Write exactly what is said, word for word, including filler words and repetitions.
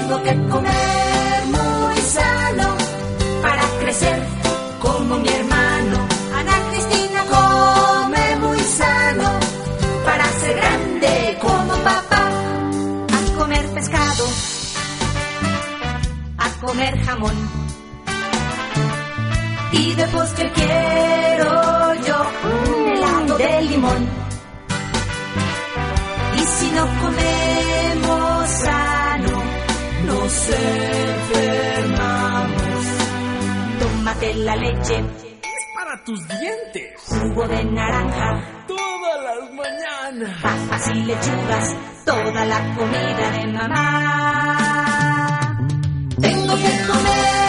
Tengo que comer muy sano para crecer como mi hermano. Ana Cristina come muy sano para ser grande como papá. A comer pescado, a comer jamón, y de postre quiero yo un helado de limón. Y si no comemos sano, nos enfermamos. Tómate la leche, es para tus dientes. Jugo de naranja, todas las mañanas. Papas y lechugas, toda la comida de mamá. Tengo que comer